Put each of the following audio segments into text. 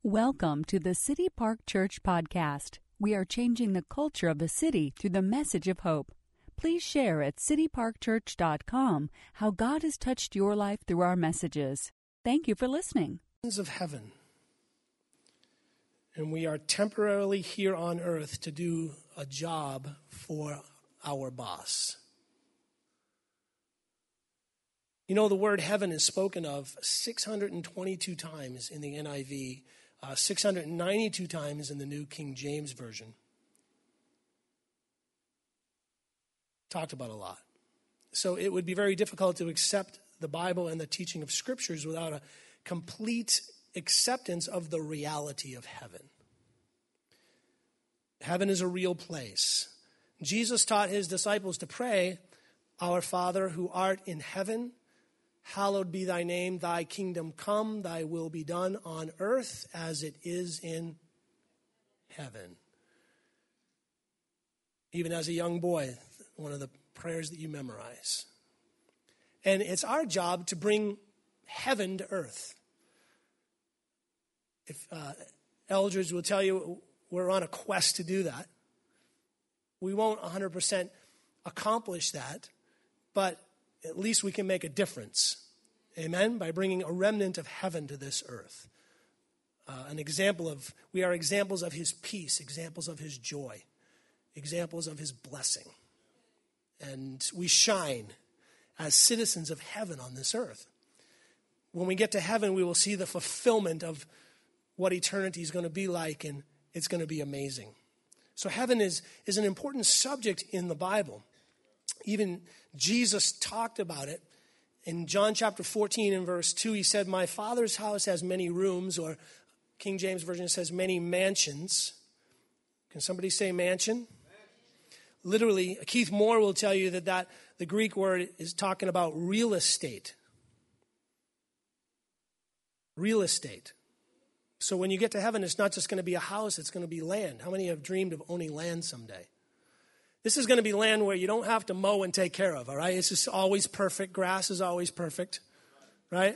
Welcome to the City Park Church podcast. We are changing the culture of the city through the message of hope. Please share at cityparkchurch.com how God has touched your life through our messages. Thank you for listening. Of heaven. And we are temporarily here on earth to do a job for our boss. You know, the word heaven is spoken of 622 times in the NIV, 692 times in the New King James Version. Talked about a lot. So it would be very difficult to accept the Bible and the teaching of Scriptures without a complete acceptance of the reality of heaven. Heaven is a real place. Jesus taught his disciples to pray, "Our Father who art in heaven, hallowed be thy name, thy kingdom come, thy will be done on earth as it is in heaven." Even as a young boy, one of the prayers that you memorize. And it's our job to bring heaven to earth. If elders will tell you we're on a quest to do that. We won't 100% accomplish that, but at least we can make a difference, amen, by bringing a remnant of heaven to this earth. We are examples of his peace, examples of his joy, examples of his blessing. And we shine as citizens of heaven on this earth. When we get to heaven, we will see the fulfillment of what eternity is going to be like, and it's going to be amazing. So heaven is an important subject in the Bible. Even Jesus talked about it. In John chapter 14 and verse 2, he said, "My Father's house has many rooms," or King James Version says many mansions. Can somebody say mansion? Literally, Keith Moore will tell you that the Greek word is talking about real estate. Real estate. So when you get to heaven, it's not just going to be a house, it's going to be land. How many have dreamed of owning land someday? This is going to be land where you don't have to mow and take care of, all right? It's just always perfect. Grass is always perfect, right?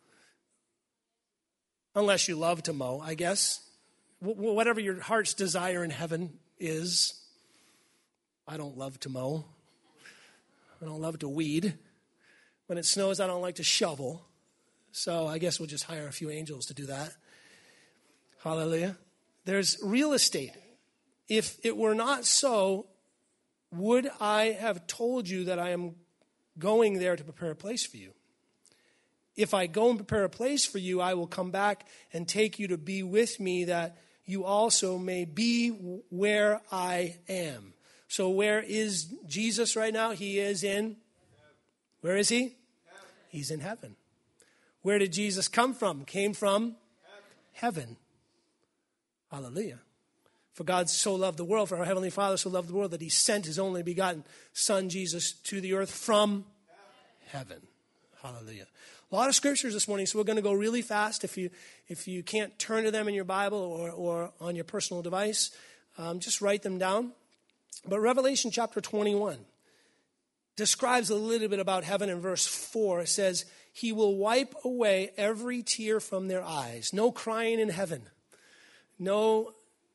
Unless you love to mow, I guess. Whatever your heart's desire in heaven is. I don't love to mow. I don't love to weed. When it snows, I don't like to shovel. So I guess we'll just hire a few angels to do that. Hallelujah. There's real estate. If it were not so, would I have told you that I am going there to prepare a place for you? If I go and prepare a place for you, I will come back and take you to be with me, that you also may be where I am. So where is Jesus right now? He is in, where is he? He's in heaven. Where did Jesus come from? Came from heaven. Hallelujah. For God so loved the world, for our Heavenly Father so loved the world, that he sent his only begotten Son, Jesus, to the earth from heaven. Hallelujah. A lot of scriptures this morning, so we're going to go really fast. If you can't turn to them in your Bible or on your personal device, just write them down. But Revelation chapter 21 describes a little bit about heaven in verse 4. It says, "He will wipe away every tear from their eyes." No crying in heaven. No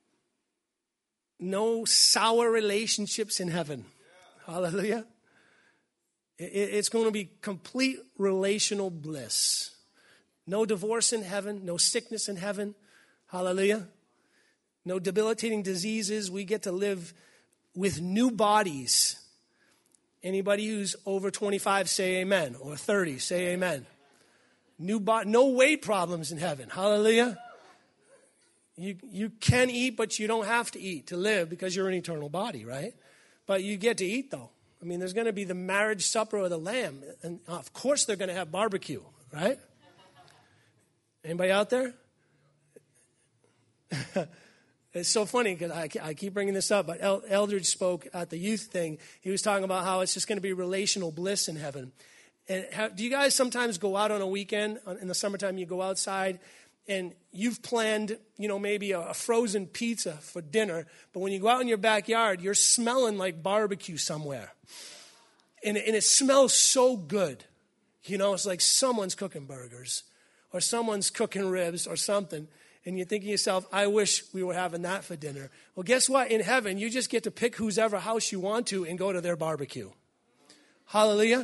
sour relationships in heaven. Yeah. Hallelujah. It's going to be complete relational bliss. No divorce in heaven. No sickness in heaven. Hallelujah. No debilitating diseases. We get to live with new bodies. Anybody who's over 25 say amen. Or 30 say amen. No weight problems in heaven. Hallelujah. You can eat, but you don't have to eat to live because you're an eternal body, right? But you get to eat, though. I mean, there's going to be the marriage supper of the Lamb. And of course they're going to have barbecue, right? Anybody out there? It's so funny because I keep bringing this up, but Eldridge spoke at the youth thing. He was talking about how it's just going to be relational bliss in heaven. And do you guys sometimes go out on a weekend, in the summertime, you go outside, and you've planned, maybe a frozen pizza for dinner, but when you go out in your backyard, you're smelling like barbecue somewhere. And it smells so good. It's like someone's cooking burgers or someone's cooking ribs or something. And you think to yourself, I wish we were having that for dinner. Well, guess what? In heaven, you just get to pick whose ever house you want to and go to their barbecue. Hallelujah.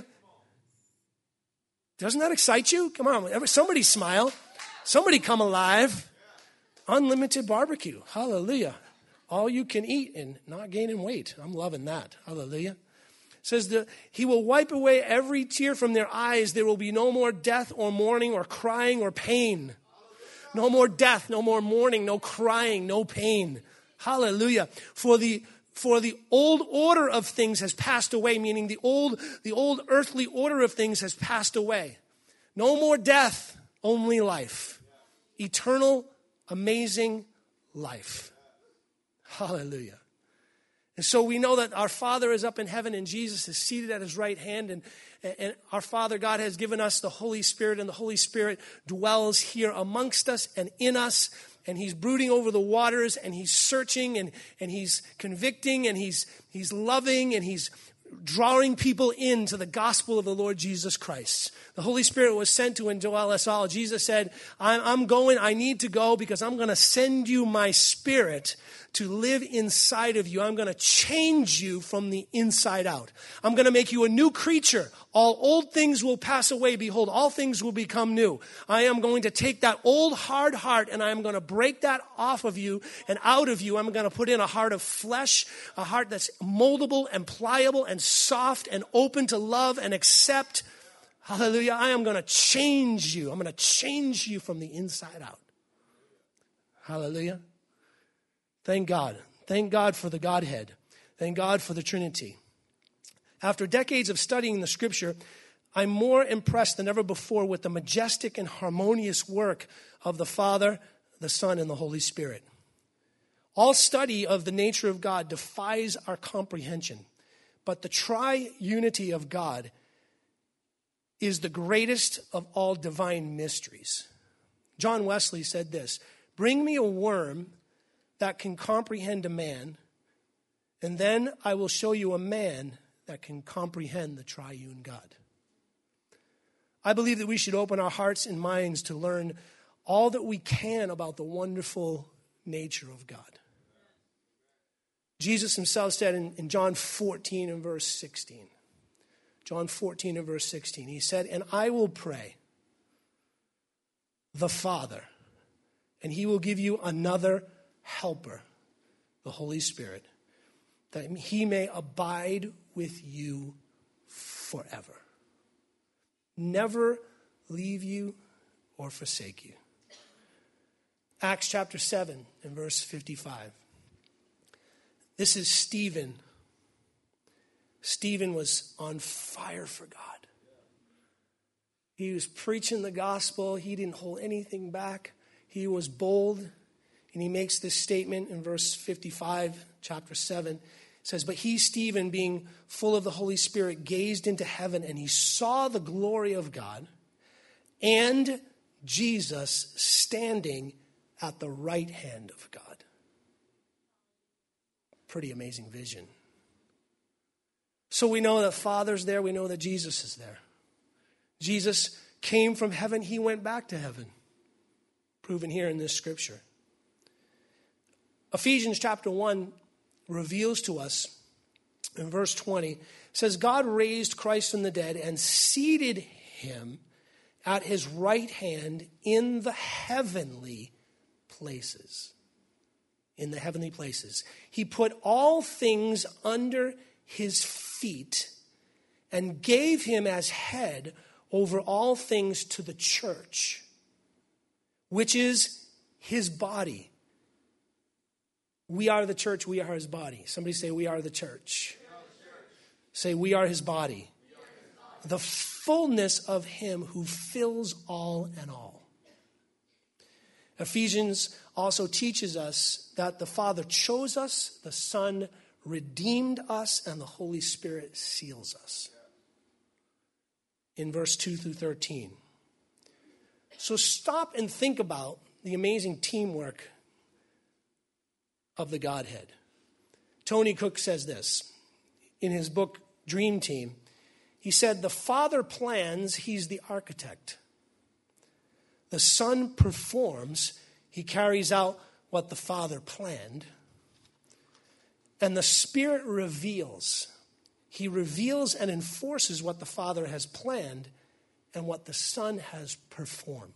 Doesn't that excite you? Come on, somebody smile. Somebody come alive. Unlimited barbecue. Hallelujah. All you can eat and not gaining weight. I'm loving that. Hallelujah. It says that he will wipe away every tear from their eyes. There will be no more death or mourning or crying or pain. No more death, no more mourning, no crying, no pain. Hallelujah. For the old order of things has passed away, meaning the old earthly order of things has passed away. No more death, only life. Eternal, amazing life. Hallelujah. And so we know that our Father is up in heaven and Jesus is seated at his right hand, and our Father God has given us the Holy Spirit, and the Holy Spirit dwells here amongst us and in us, and he's brooding over the waters, and he's searching, and he's convicting, and he's loving, and he's drawing people into the gospel of the Lord Jesus Christ. The Holy Spirit was sent to indwell us all. Jesus said, I'm going, I need to go because I'm going to send you my Spirit to live inside of you. I'm going to change you from the inside out. I'm going to make you a new creature. All old things will pass away. Behold, all things will become new. I am going to take that old hard heart and I am going to break that off of you and out of you. I'm going to put in a heart of flesh, a heart that's moldable and pliable and soft and open to love and accept. Hallelujah. I am going to change you. I'm going to change you from the inside out. Hallelujah. Thank God. Thank God for the Godhead. Thank God for the Trinity. After decades of studying the Scripture, I'm more impressed than ever before with the majestic and harmonious work of the Father, the Son, and the Holy Spirit. All study of the nature of God defies our comprehension, but the triunity of God is the greatest of all divine mysteries. John Wesley said this, "Bring me a worm that can comprehend a man, and then I will show you a man that can comprehend the triune God." I believe that we should open our hearts and minds to learn all that we can about the wonderful nature of God. Jesus himself said in John 14 and verse 16, John 14 and verse 16, he said, "And I will pray the Father, and he will give you another Helper, the Holy Spirit, that he may abide with you forever. Never leave you or forsake you." Acts chapter 7 and verse 55. This is Stephen. Stephen was on fire for God. He was preaching the gospel. He didn't hold anything back. He was bold. And he makes this statement in verse 55, chapter 7. It says, "But he, Stephen, being full of the Holy Spirit, gazed into heaven, and he saw the glory of God and Jesus standing at the right hand of God." Pretty amazing vision. So we know that Father's there. We know that Jesus is there. Jesus came from heaven. He went back to heaven. Proven here in this scripture. Ephesians chapter 1 reveals to us in verse 20, says, "God raised Christ from the dead and seated him at his right hand in the heavenly places." In the heavenly places. He put all things under his feet and gave him as head over all things to the church, which is his body. We are the church, we are his body. Somebody say, we are the church. Say, we are his body. The fullness of him who fills all and all. Ephesians also teaches us that the Father chose us, the Son redeemed us, and the Holy Spirit seals us. In verse 2 through 13. So stop and think about the amazing teamwork of the Godhead. Tony Cook says this in his book, Dream Team. He said, "The Father plans, he's the architect. The Son performs, He carries out what the Father planned. And the Spirit reveals. He reveals and enforces what the Father has planned and what the Son has performed.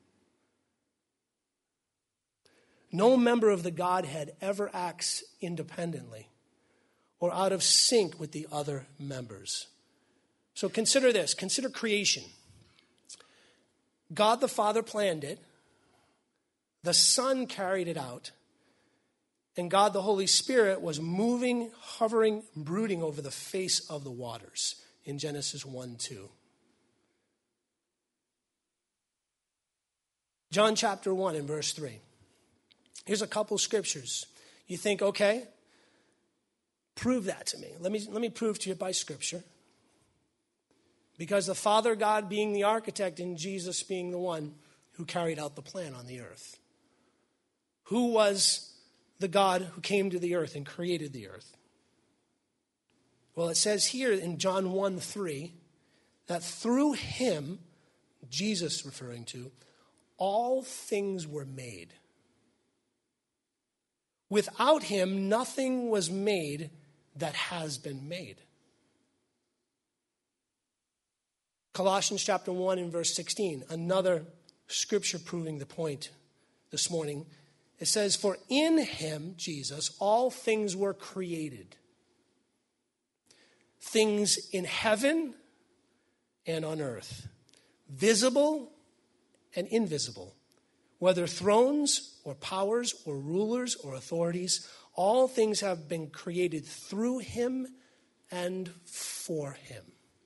No member of the Godhead ever acts independently or out of sync with the other members. So consider this. Consider creation. God the Father planned it. The Son carried it out. And God the Holy Spirit was moving, hovering, brooding over the face of the waters in Genesis 1:2. John chapter 1 and verse 3. Here's a couple scriptures. You think, okay, prove that to me. Let me prove to you by Scripture. Because the Father God being the architect and Jesus being the one who carried out the plan on the earth. Who was the God who came to the earth and created the earth? Well, it says here in John 1:3 that through him, Jesus referring to, all things were made. Without him, nothing was made that has been made. Colossians chapter 1 and verse 16, another scripture proving the point this morning. It says, for in him, Jesus, all things were created. Things in heaven and on earth, visible and invisible, whether thrones or powers or rulers or authorities, all things have been created through him and for him.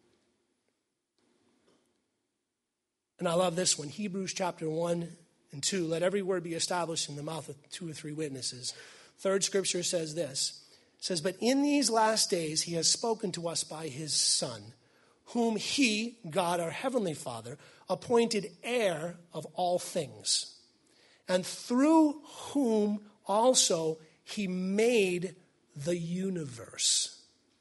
And I love this one, Hebrews chapter 1 and 2, let every word be established in the mouth of 2 or 3 witnesses. Third scripture says this, it says, but in these last days he has spoken to us by his Son, whom he, God our heavenly Father, appointed heir of all things, and through whom also he made the universe.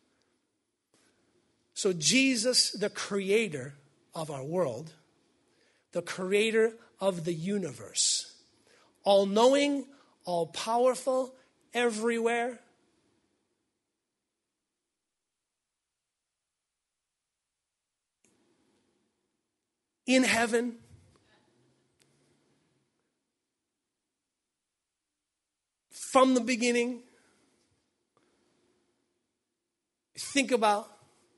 So Jesus, the creator of our world, the creator of the universe, all-knowing, all-powerful, everywhere, in heaven, from the beginning. Think about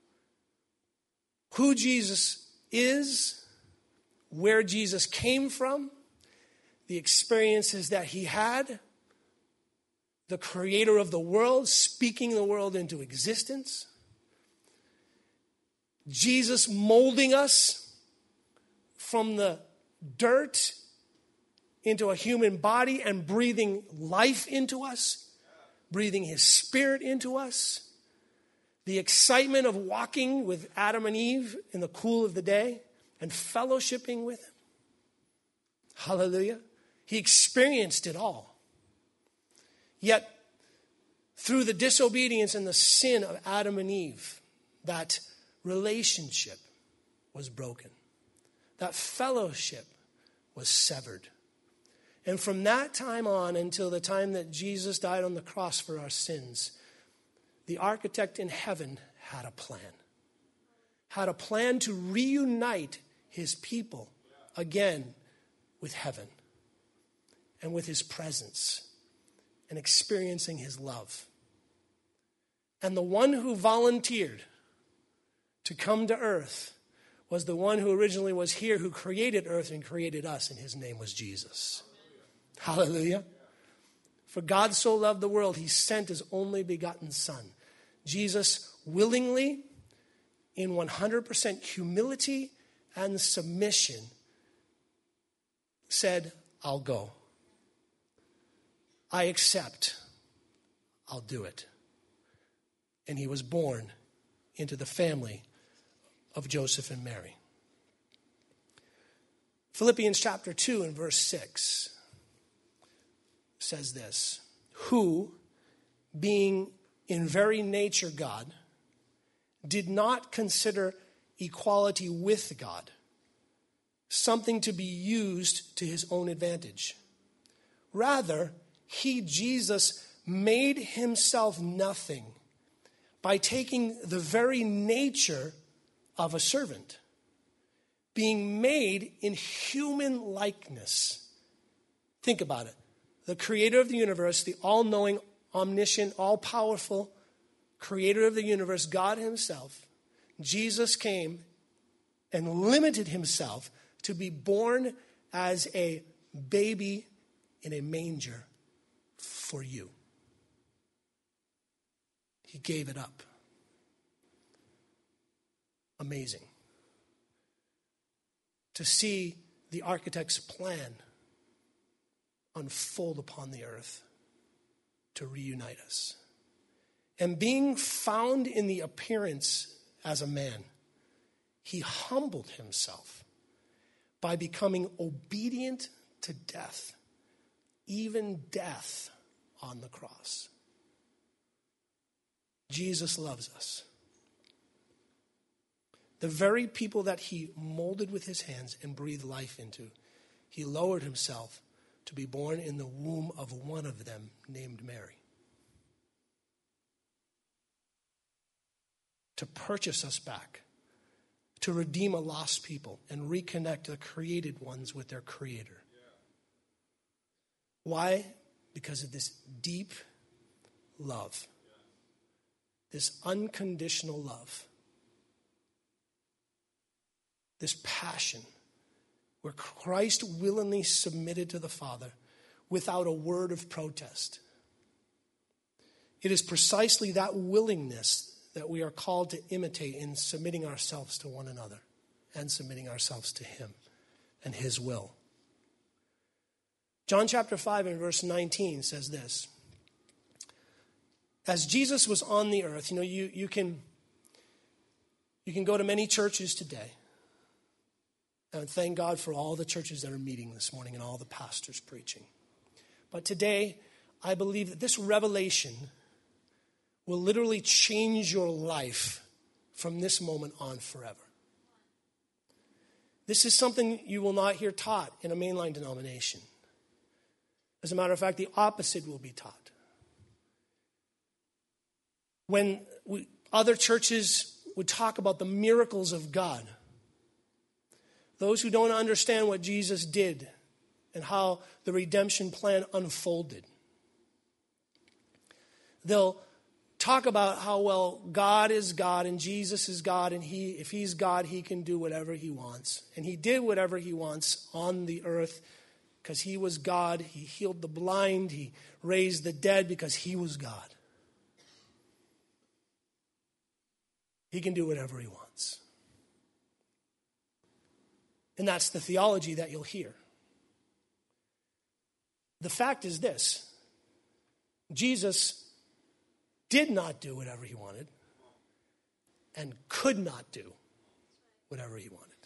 who Jesus is, where Jesus came from, the experiences that he had, the creator of the world, speaking the world into existence, Jesus molding us from the dirt into a human body and breathing life into us, breathing his Spirit into us, the excitement of walking with Adam and Eve in the cool of the day and fellowshipping with him. Hallelujah. He experienced it all. Yet, through the disobedience and the sin of Adam and Eve, that relationship was broken. That fellowship was severed. And from that time on until the time that Jesus died on the cross for our sins, the architect in heaven had a plan to reunite his people again with heaven and with his presence and experiencing his love. And the one who volunteered to come to earth was the one who originally was here, who created earth and created us, and his name was Jesus. Hallelujah. For God so loved the world, he sent his only begotten Son. Jesus willingly, in 100% humility and submission, said, I'll go. I accept. I'll do it. And he was born into the family of Joseph and Mary. Philippians chapter 2 and verse 6 says this, who, being in very nature God, did not consider equality with God something to be used to his own advantage, Rather, he, Jesus, made himself nothing by taking the very nature of a servant, being made in human likeness. Think about it. The creator of the universe, the all-knowing, omniscient, all-powerful creator of the universe, God himself, Jesus came and limited himself to be born as a baby in a manger for you. He gave it up. Amazing. To see the architect's plan unfold upon the earth to reunite us. And being found in the appearance as a man, he humbled himself by becoming obedient to death, even death on the cross. Jesus loves us. The very people that he molded with his hands and breathed life into, he lowered himself to be born in the womb of one of them named Mary. To purchase us back, to redeem a lost people and reconnect the created ones with their creator. Why? Because of this deep love, this unconditional love, this passion where Christ willingly submitted to the Father without a word of protest. It is precisely that willingness that we are called to imitate in submitting ourselves to one another and submitting ourselves to him and his will. John chapter 5 and verse 19 says this. As Jesus was on the earth, you can go to many churches today. And thank God for all the churches that are meeting this morning and all the pastors preaching. But today, I believe that this revelation will literally change your life from this moment on forever. This is something you will not hear taught in a mainline denomination. As a matter of fact, the opposite will be taught. When other churches would talk about the miracles of God, those who don't understand what Jesus did and how the redemption plan unfolded, they'll talk about how, well, God is God and Jesus is God, and if he's God, he can do whatever he wants. And he did whatever he wants on the earth because he was God. He healed the blind. He raised the dead because he was God. He can do whatever he wants. And that's the theology that you'll hear. The fact is this: Jesus did not do whatever he wanted and could not do whatever he wanted.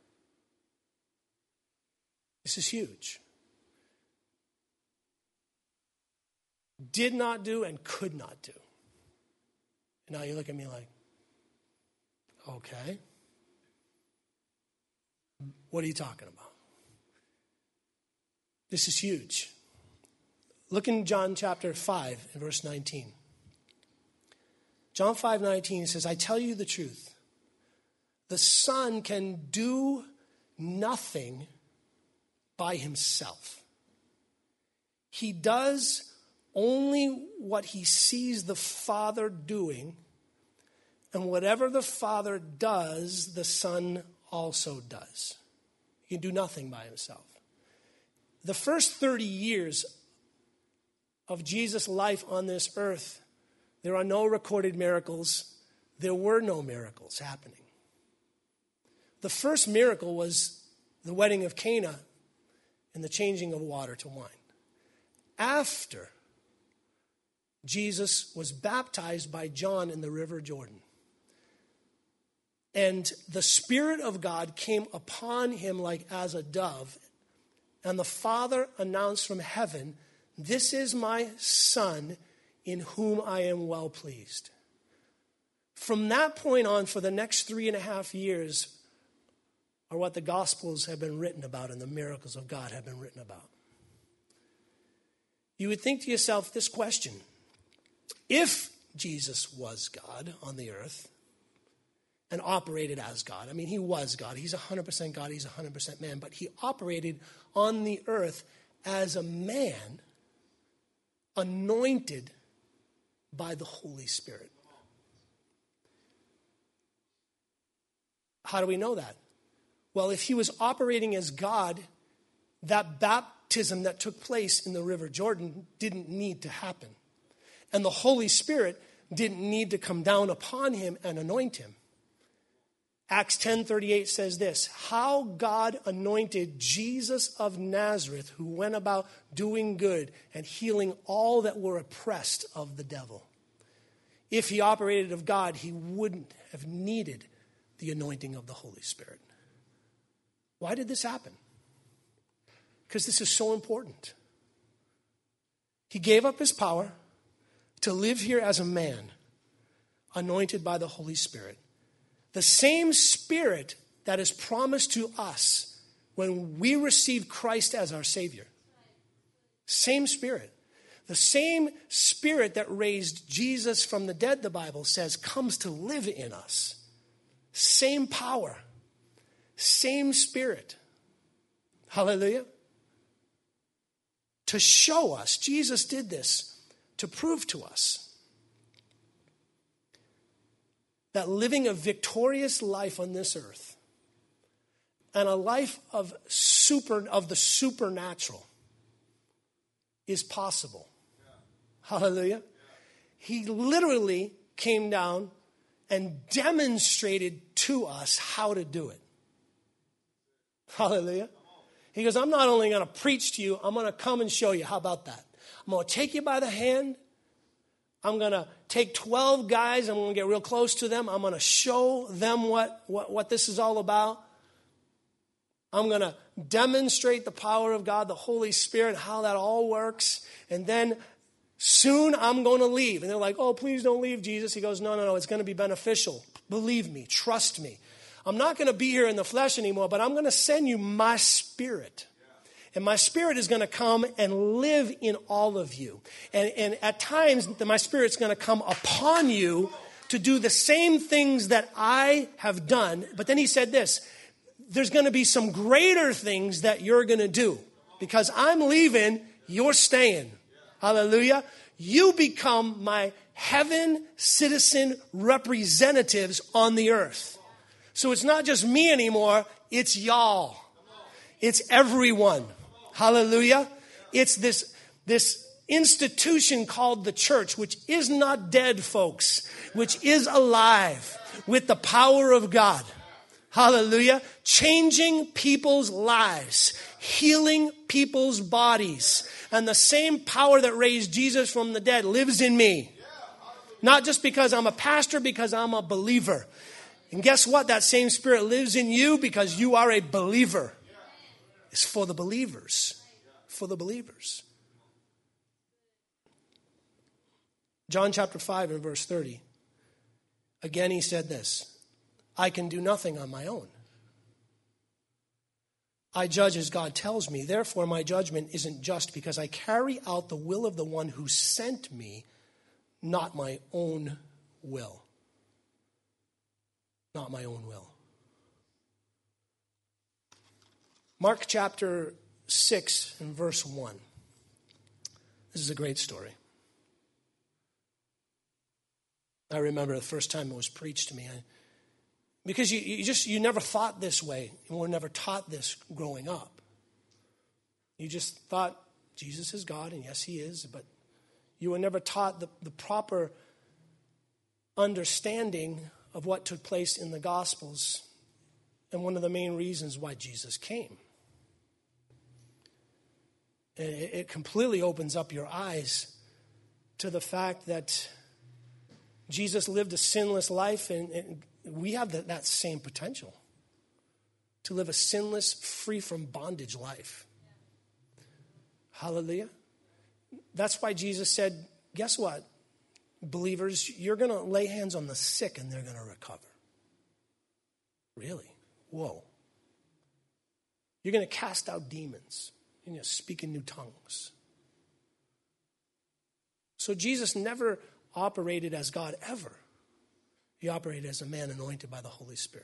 This is huge. Did not do and could not do. And now you look at me like, okay, what are you talking about? This is huge. Look in John chapter 5 and verse 19. John 5:19 says, I tell you the truth. The Son can do nothing by himself. He does only what he sees the Father doing, and whatever the Father does, the Son also does. He can do nothing by himself. The first 30 years of Jesus' life on this earth, there are no recorded miracles. There were no miracles happening. The first miracle was the wedding of Cana and the changing of water to wine. After Jesus was baptized by John in the River Jordan, and the Spirit of God came upon him like as a dove, and the Father announced from heaven, this is my Son in whom I am well pleased. From that point on, for the next 3.5 years, are what the Gospels have been written about and the miracles of God have been written about. you would think to yourself this question. If Jesus was God on the earth and operated as God, I mean, he was God. He's 100% God. He's 100% man. But he operated on the earth as a man anointed by the Holy Spirit. How do we know that? Well, if he was operating as God, that baptism that took place in the River Jordan didn't need to happen. And the Holy Spirit didn't need to come down upon him and anoint him. Acts 10:38 says this, how God anointed Jesus of Nazareth, who went about doing good and healing all that were oppressed of the devil. If he operated of God, he wouldn't have needed the anointing of the Holy Spirit. Why did this happen? Because this is so important. He gave up his power to live here as a man, anointed by the Holy Spirit. The same Spirit that is promised to us when we receive Christ as our Savior. Same Spirit. The same Spirit that raised Jesus from the dead, the Bible says, comes to live in us. Same power. Same Spirit. Hallelujah. To show us, Jesus did this to prove to us that living a victorious life on this earth and a life of the supernatural is possible. Yeah. Hallelujah. Yeah. He literally came down and demonstrated to us how to do it. Hallelujah. He goes, I'm not only going to preach to you, I'm going to come and show you. How about that? I'm going to take you by the hand. I'm going to take 12 guys. I'm going to get real close to them. I'm going to show them what this is all about. I'm going to demonstrate the power of God, the Holy Spirit, how that all works. And then soon I'm going to leave. And they're like, oh, please don't leave, Jesus. He goes, no, it's going to be beneficial. Believe me. Trust me. I'm not going to be here in the flesh anymore, but I'm going to send you my Spirit. And my Spirit is going to come and live in all of you. And at times, my Spirit's going to come upon you to do the same things that I have done. But then he said this, there's going to be some greater things that you're going to do. Because I'm leaving, you're staying. Hallelujah. You become my heaven citizen representatives on the earth. So it's not just me anymore, it's y'all. It's everyone. Hallelujah. It's this institution called the church, which is not dead, folks, which is alive with the power of God. Hallelujah. Changing people's lives, healing people's bodies. And the same power that raised Jesus from the dead lives in me. Not just because I'm a pastor, because I'm a believer. And guess what? That same Spirit lives in you because you are a believer. It's for the believers. For the believers. John chapter 5 and verse 30. Again he said this, I can do nothing on my own. I judge as God tells me. Therefore my judgment isn't just because I carry out the will of the one who sent me, not my own will. Not my own will. Mark chapter 6 and verse 1. This is a great story. I remember the first time it was preached to me. Because you never thought this way. You were never taught this growing up. You just thought Jesus is God, and yes, he is, but you were never taught the proper understanding of what took place in the Gospels and one of the main reasons why Jesus came. It completely opens up your eyes to the fact that Jesus lived a sinless life, and we have that same potential to live a sinless, free from bondage life. Hallelujah. That's why Jesus said, guess what? Believers, you're going to lay hands on the sick and they're going to recover. Really? Whoa. You're going to cast out demons. You're going to speak in new tongues. So Jesus never operated as God ever. He operated as a man anointed by the Holy Spirit.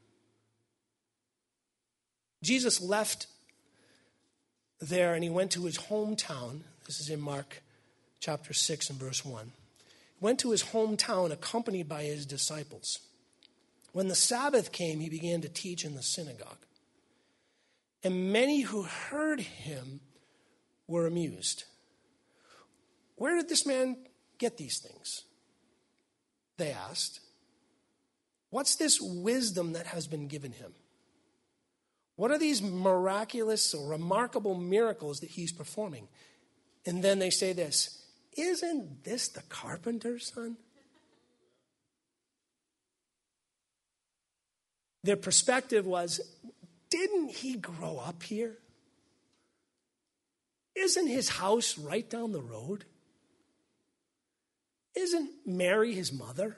Jesus left there and he went to his hometown. This is in Mark chapter 6 and verse 1. He went to his hometown accompanied by his disciples. When the Sabbath came, he began to teach in the synagogue. And many who heard him were amused. Where did this man get these things? They asked. What's this wisdom that has been given him? What are these miraculous or remarkable miracles that he's performing? And then they say this, isn't this the carpenter's son? Their perspective was, didn't he grow up here? Isn't his house right down the road? Isn't Mary his mother?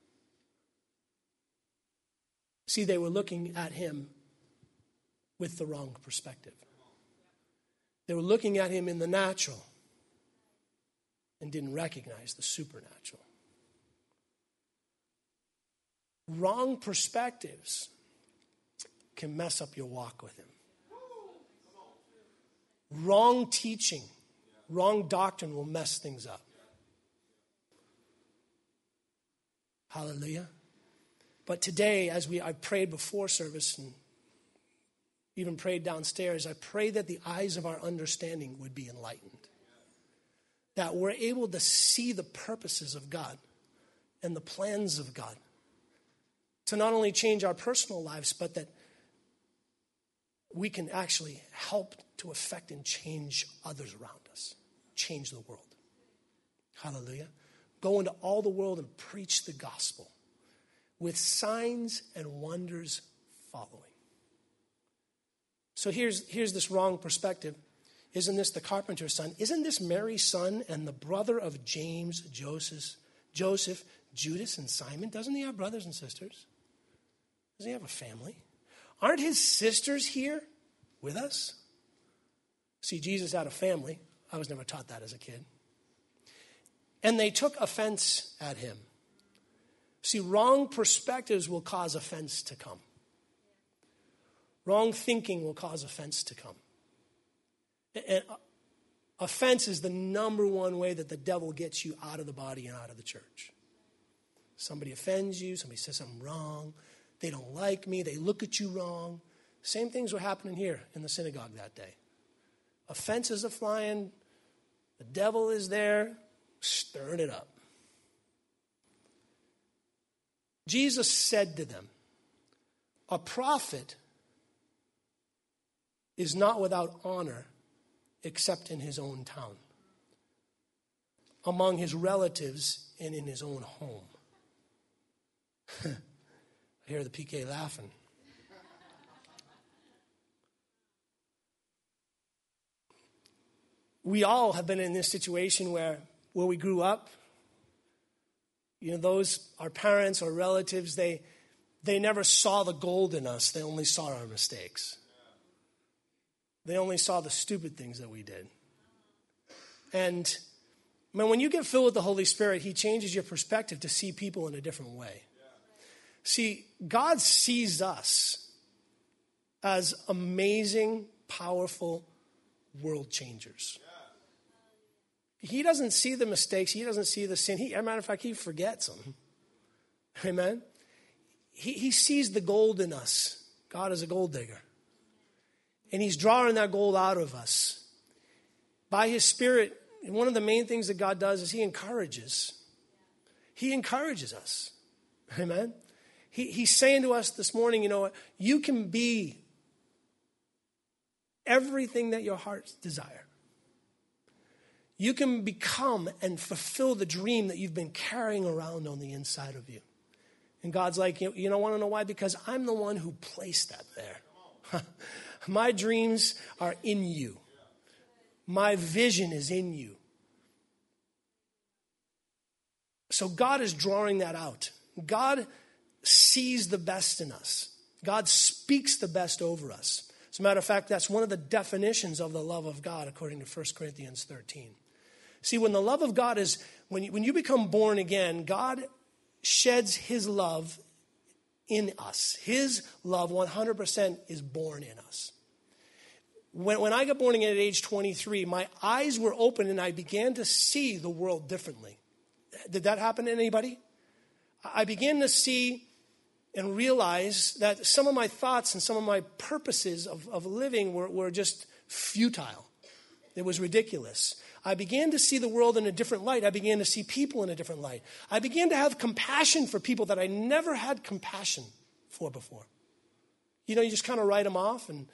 See, they were looking at him with the wrong perspective. They were looking at him in the natural and didn't recognize the supernatural. Wrong perspectives can mess up your walk with him. Wrong teaching, wrong doctrine will mess things up. Hallelujah. But today, as I prayed before service and even prayed downstairs, I pray that the eyes of our understanding would be enlightened. That we're able to see the purposes of God and the plans of God. To not only change our personal lives, but that we can actually help to affect and change others around us. Change the world. Hallelujah. Go into all the world and preach the gospel with signs and wonders following. So here's this wrong perspective. Isn't this the carpenter's son? Isn't this Mary's son and the brother of James, Joseph, Judas, and Simon? Doesn't he have brothers and sisters? Doesn't he have a family? Aren't his sisters here with us? See, Jesus had a family. I was never taught that as a kid. And they took offense at him. See, wrong perspectives will cause offense to come. Wrong thinking will cause offense to come. And offense is the number one way that the devil gets you out of the body and out of the church. Somebody offends you, somebody says something wrong, they don't like me, they look at you wrong. Same things were happening here in the synagogue that day. Offenses are flying, the devil is there, stirring it up. Jesus said to them, a prophet is not without honor except in his own town, among his relatives, and in his own home. I hear the PK laughing. We all have been in this situation where we grew up. You know, those, our parents or relatives, they never saw the gold in us. They only saw our mistakes. They only saw the stupid things that we did. And man, when you get filled with the Holy Spirit, he changes your perspective to see people in a different way. See, God sees us as amazing, powerful world changers. He doesn't see the mistakes. He doesn't see the sin. As a matter of fact, he forgets them. Amen? He sees the gold in us. God is a gold digger. And he's drawing that gold out of us. By his Spirit, one of the main things that God does is he encourages. He encourages us. Amen? He's saying to us this morning, you know what? You can be everything that your hearts desire. You can become and fulfill the dream that you've been carrying around on the inside of you. And God's like, you don't want to know why? Because I'm the one who placed that there. My dreams are in you. My vision is in you. So God is drawing that out. God sees the best in us. God speaks the best over us. As a matter of fact, that's one of the definitions of the love of God according to 1 Corinthians 13. See, when the love of God is, when you become born again, God sheds his love in us. His love 100% is born in us. When I got born again at age 23, my eyes were open and I began to see the world differently. Did that happen to anybody? I began to see and realize that some of my thoughts and some of my purposes of living were just futile. It was ridiculous. I began to see the world in a different light. I began to see people in a different light. I began to have compassion for people that I never had compassion for before. You know, you just kind of write them off, and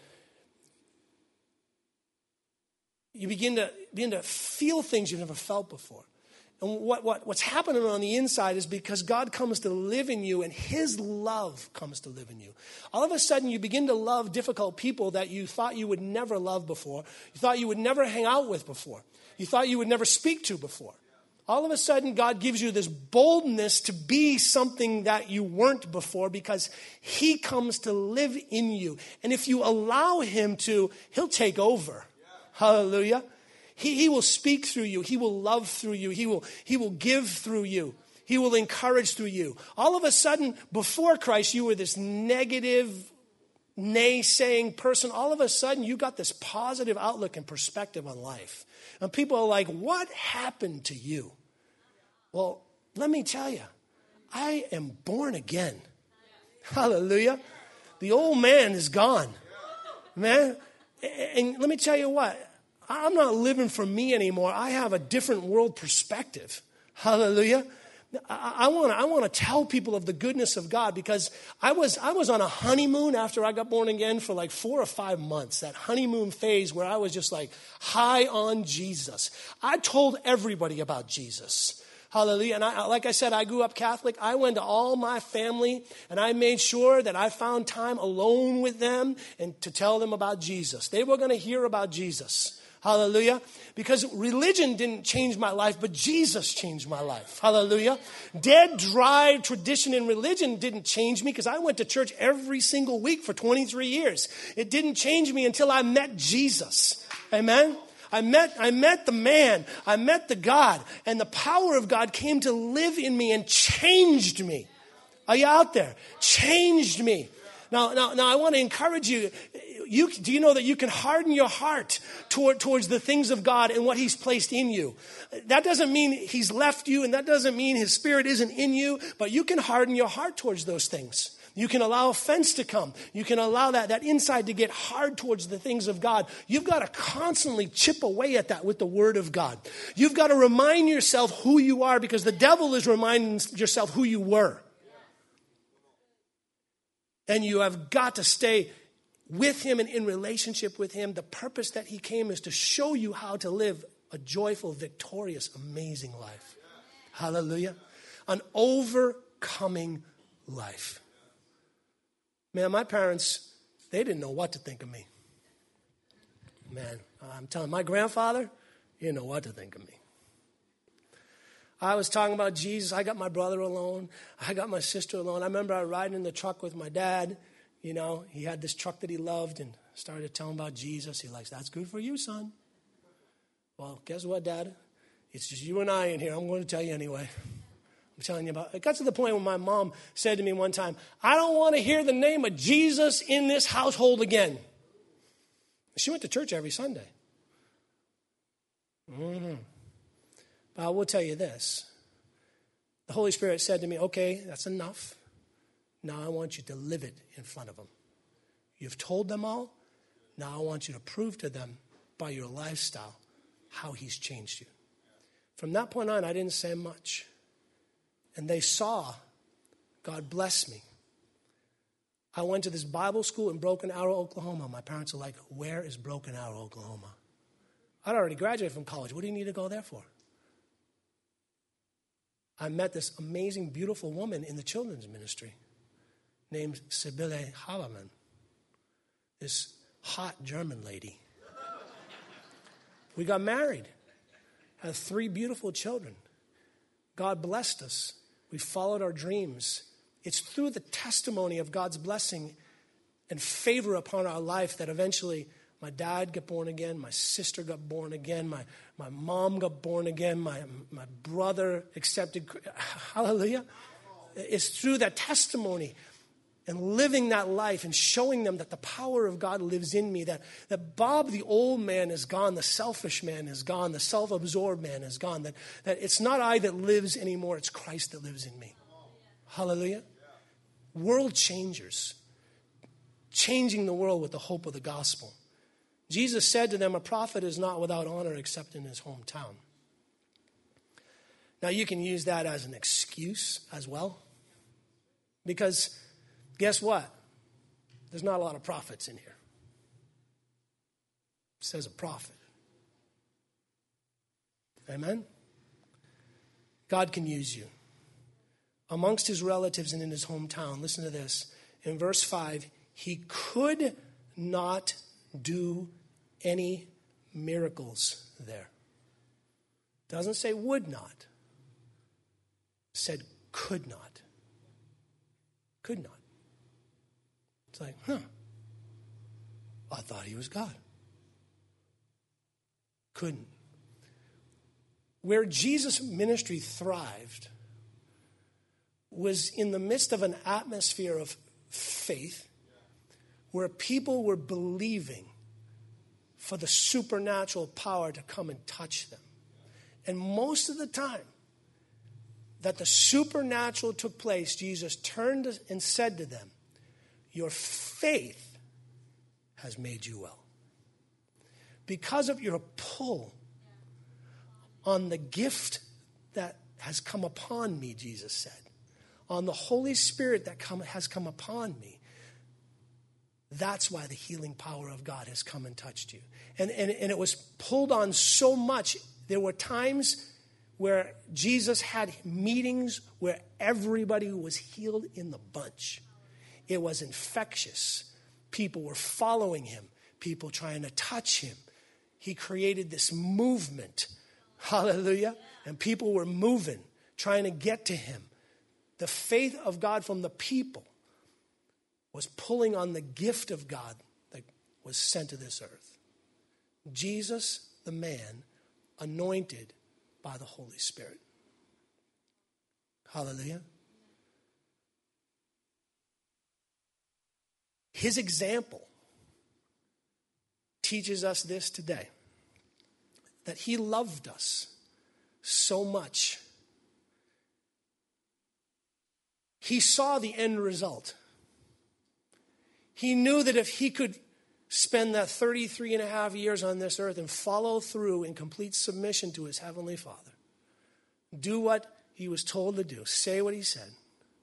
you begin to feel things you've never felt before. And what's happening on the inside is because God comes to live in you and his love comes to live in you. All of a sudden, you begin to love difficult people that you thought you would never love before. You thought you would never hang out with before. You thought you would never speak to before. All of a sudden, God gives you this boldness to be something that you weren't before because he comes to live in you. And if you allow him to, he'll take over. Hallelujah. He will speak through you. He will love through you. He will give through you. He will encourage through you. All of a sudden, before Christ, you were this negative, naysaying person. All of a sudden, you got this positive outlook and perspective on life. And people are like, what happened to you? Well, let me tell you, I am born again. Hallelujah. The old man is gone. Man, and let me tell you what. I'm not living for me anymore. I have a different world perspective. Hallelujah. I want to tell people of the goodness of God because I was on a honeymoon after I got born again for like 4 or 5 months. That honeymoon phase where I was just like high on Jesus. I told everybody about Jesus. Hallelujah. And like I said, I grew up Catholic. I went to all my family and I made sure that I found time alone with them and to tell them about Jesus. They were going to hear about Jesus. Hallelujah. Because religion didn't change my life, but Jesus changed my life. Hallelujah. Dead, dry tradition and religion didn't change me because I went to church every single week for 23 years. It didn't change me until I met Jesus. Amen. I met the man. I met the God. And the power of God came to live in me and changed me. Are you out there? Changed me. Now I want to encourage you. Do you know that you can harden your heart towards the things of God and what he's placed in you? That doesn't mean he's left you, and that doesn't mean his spirit isn't in you, but you can harden your heart towards those things. You can allow offense to come. You can allow that inside to get hard towards the things of God. You've got to constantly chip away at that with the word of God. You've got to remind yourself who you are because the devil is reminding yourself who you were. And you have got to stay with him and in relationship with him. The purpose that he came is to show you how to live a joyful, victorious, amazing life. Hallelujah. An overcoming life. Man, my parents, they didn't know what to think of me. Man, I'm telling my grandfather, he didn't know what to think of me. I was talking about Jesus. I got my brother alone. I got my sister alone. I remember I was riding in the truck with my dad. You know, he had this truck that he loved and started to tell him about Jesus. He likes, that's good for you, son. Well, guess what, Dad? It's just you and I in here. I'm going to tell you anyway. I'm telling you about it. It got to the point where my mom said to me one time, I don't want to hear the name of Jesus in this household again. She went to church every Sunday. But I will tell you this. The Holy Spirit said to me, okay, that's enough. Now I want you to live it in front of them. You've told them all. Now I want you to prove to them by your lifestyle how he's changed you. From that point on, I didn't say much. And they saw God bless me. I went to this Bible school in Broken Arrow, Oklahoma. My parents are like, where is Broken Arrow, Oklahoma? I'd already graduated from college. What do you need to go there for? I met this amazing, beautiful woman in the children's ministry named Sibylle Habermann, this hot German lady. We got married, had 3 beautiful children. God blessed us. We followed our dreams. It's through the testimony of God's blessing and favor upon our life that eventually My dad got born again. My sister got born again. My mom got born again. My brother accepted. Hallelujah. It's through that testimony and living that life and showing them that the power of God lives in me, that Bob, the old man, is gone, the selfish man is gone, the self-absorbed man is gone, that it's not I that lives anymore, it's Christ that lives in me. Hallelujah. World changers, changing the world with the hope of the gospel. Jesus said to them, a prophet is not without honor except in his hometown. Now you can use that as an excuse as well, because guess what? There's not a lot of prophets in here. It says a prophet. Amen? God can use you. Amongst his relatives and in his hometown, listen to this. In verse 5, he could not do any miracles there. Doesn't say would not. Said could not. Could not. It's like, I thought he was God. Couldn't. Where Jesus' ministry thrived was in the midst of an atmosphere of faith where people were believing for the supernatural power to come and touch them. And most of the time that the supernatural took place, Jesus turned and said to them, your faith has made you well. Because of your pull on the gift that has come upon me, Jesus said, on the Holy Spirit that has come upon me, that's why the healing power of God has come and touched you. And it was pulled on so much. There were times where Jesus had meetings where everybody was healed in the bunch. It was infectious. People were following him. People trying to touch him. He created this movement. Hallelujah. And people were moving, trying to get to him. The faith of God from the people was pulling on the gift of God that was sent to this earth. Jesus, the man, anointed by the Holy Spirit. Hallelujah. His example teaches us this today, that he loved us so much. He saw the end result. He knew that if he could spend that 33 and a half years on this earth and follow through in complete submission to his heavenly Father, do what he was told to do, say what he said.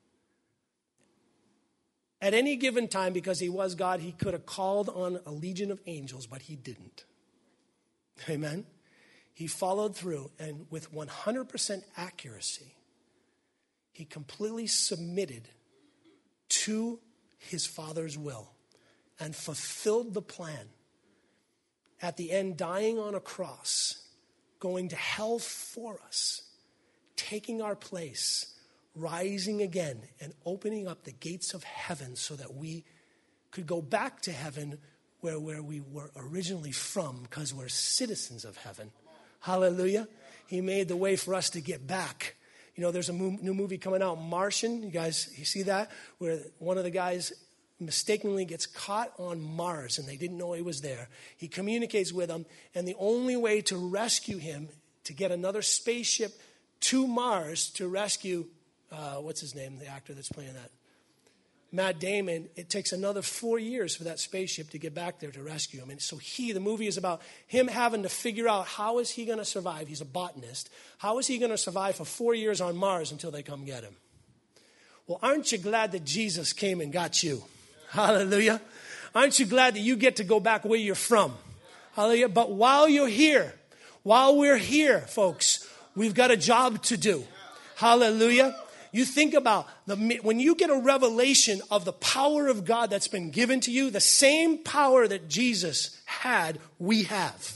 At any given time, because he was God, he could have called on a legion of angels, but he didn't. Amen? He followed through, and with 100% accuracy, he completely submitted to his Father's will and fulfilled the plan. At the end, dying on a cross, going to hell for us, taking our place, rising again and opening up the gates of heaven so that we could go back to heaven where we were originally from, because we're citizens of heaven. Hallelujah. He made the way for us to get back. You know, there's a new movie coming out, Martian. You see that? Where one of the guys mistakenly gets caught on Mars and they didn't know he was there. He communicates with them, and the only way to rescue him, to get another spaceship to Mars to rescue what's his name, the actor that's playing that? Matt Damon. It takes another 4 years for that spaceship to get back there to rescue him. And so the movie is about him having to figure out how is he going to survive. He's a botanist. How is he going to survive for 4 years on Mars until they come get him? Well, aren't you glad that Jesus came and got you? Hallelujah. Aren't you glad that you get to go back where you're from? Hallelujah. But while we're here, folks, we've got a job to do. Hallelujah. You think about when you get a revelation of the power of God that's been given to you, the same power that Jesus had, we have.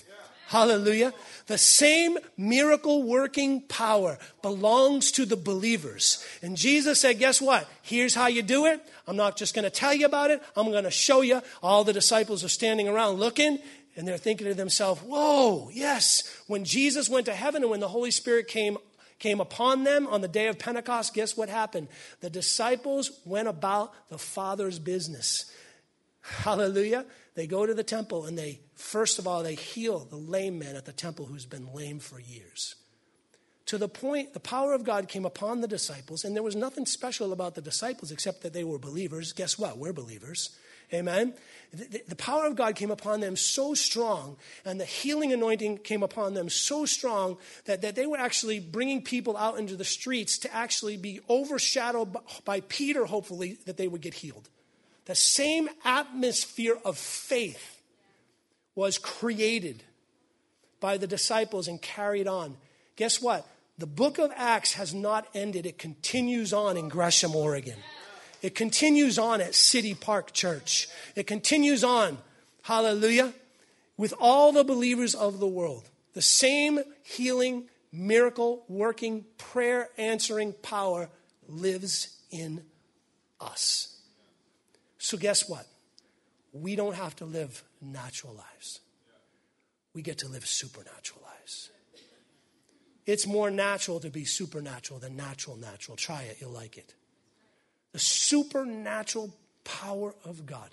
Hallelujah. The same miracle working power belongs to the believers. And Jesus said, guess what? Here's how you do it. I'm not just going to tell you about it. I'm going to show you. All the disciples are standing around looking, and they're thinking to themselves, whoa, yes. When Jesus went to heaven and when the Holy Spirit came upon them on the day of Pentecost, guess what happened? The disciples went about the Father's business. Hallelujah. They go to the temple and first of all, they heal the lame man at the temple who's been lame for years. To the point, the power of God came upon the disciples, and there was nothing special about the disciples except that they were believers. Guess what? We're believers. Amen. The power of God came upon them so strong, and the healing anointing came upon them so strong that they were actually bringing people out into the streets to actually be overshadowed by Peter, hopefully, that they would get healed. The same atmosphere of faith was created by the disciples and carried on. Guess what? The book of Acts has not ended. It continues on in Gresham, Oregon. It continues on at City Park Church. It continues on, hallelujah, with all the believers of the world. The same healing, miracle working, prayer answering power lives in us. So guess what? We don't have to live natural lives. We get to live supernatural lives. It's more natural to be supernatural than natural. Try it, you'll like it. The supernatural power of God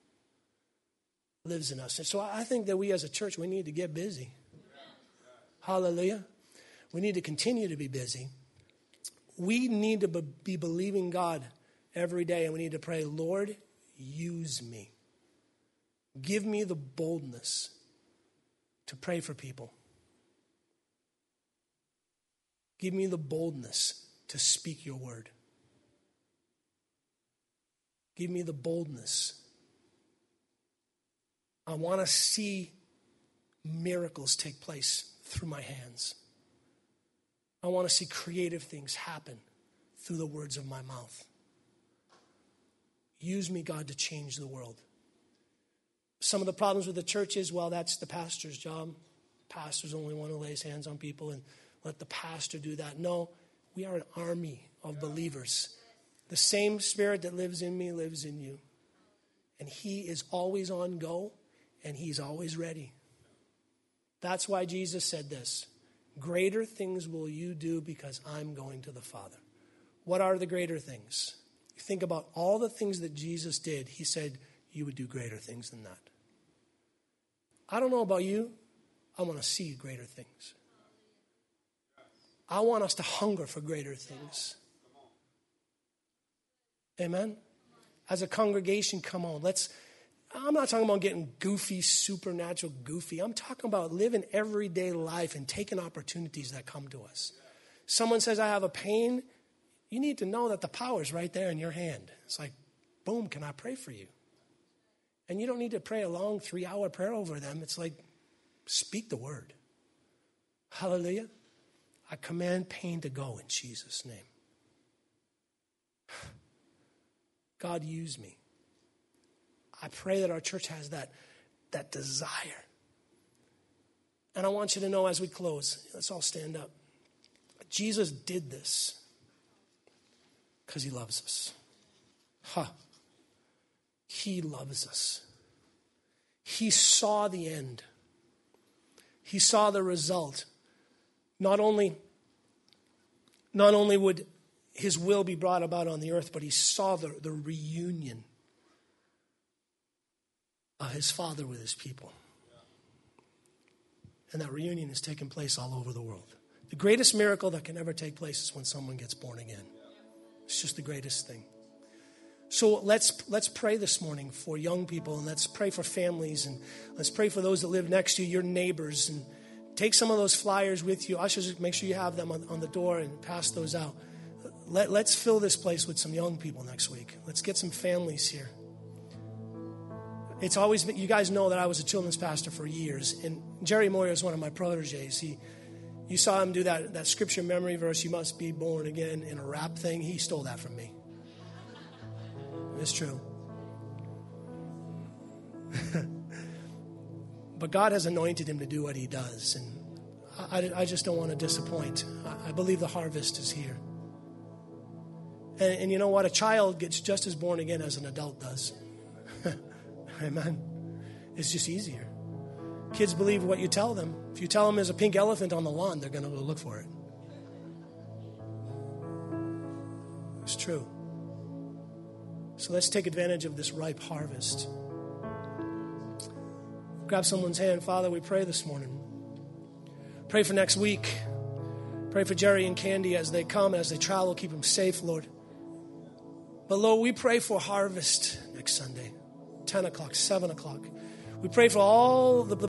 lives in us. And so I think that we as a church, we need to get busy. Hallelujah. We need to continue to be busy. We need to be believing God every day, and we need to pray, Lord, use me. Give me the boldness to pray for people. Give me the boldness to speak your word. Give me the boldness. I want to see miracles take place through my hands. I want to see creative things happen through the words of my mouth. Use me, God, to change the world. Some of the problems with the church is, well, that's the pastor's job. Pastors only want to lay his hands on people and let the pastor do that. No, we are an army of believers. The same Spirit that lives in me lives in you. And He is always on go, and He's always ready. That's why Jesus said this, greater things will you do because I'm going to the Father. What are the greater things? Think about all the things that Jesus did. He said, you would do greater things than that. I don't know about you. I want to see greater things. I want us to hunger for greater things. Amen? As a congregation, come on. I'm not talking about getting goofy, supernatural goofy. I'm talking about living everyday life and taking opportunities that come to us. Someone says, I have a pain. You need to know that the power is right there in your hand. It's like, boom, can I pray for you? And you don't need to pray a long 3-hour prayer over them. It's like, speak the word. Hallelujah. I command pain to go in Jesus' name. God, use me. I pray that our church has that desire. And I want you to know as we close, let's all stand up. Jesus did this because He loves us. He loves us. He saw the end. He saw the result. Not only would His will be brought about on the earth, but He saw the reunion of His Father with His people. And that reunion has taken place all over the world. The greatest miracle that can ever take place is when someone gets born again. It's just the greatest thing. So let's pray this morning for young people, and let's pray for families, and let's pray for those that live next to you, your neighbors, and take some of those flyers with you. Ushers, make sure you have them on the door and pass those out. Let's fill this place with some young people next week. Let's get some families here. It's always been, you guys know that I was a children's pastor for years, and Jerry Moyer is one of my proteges. You saw him do that scripture memory verse, you must be born again, in a rap thing. He stole that from me. It's true. But God has anointed him to do what he does. And I just don't want to disappoint. I believe the harvest is here. And you know what? A child gets just as born again as an adult does. Amen. It's just easier. Kids believe what you tell them. If you tell them there's a pink elephant on the lawn, they're going to go look for it. It's true. So let's take advantage of this ripe harvest. Grab someone's hand. Father, we pray this morning. Pray for next week. Pray for Jerry and Candy as they come, as they travel. Keep them safe, Lord. But Lord, we pray for harvest next Sunday, 10 o'clock, 7 o'clock. We pray for all the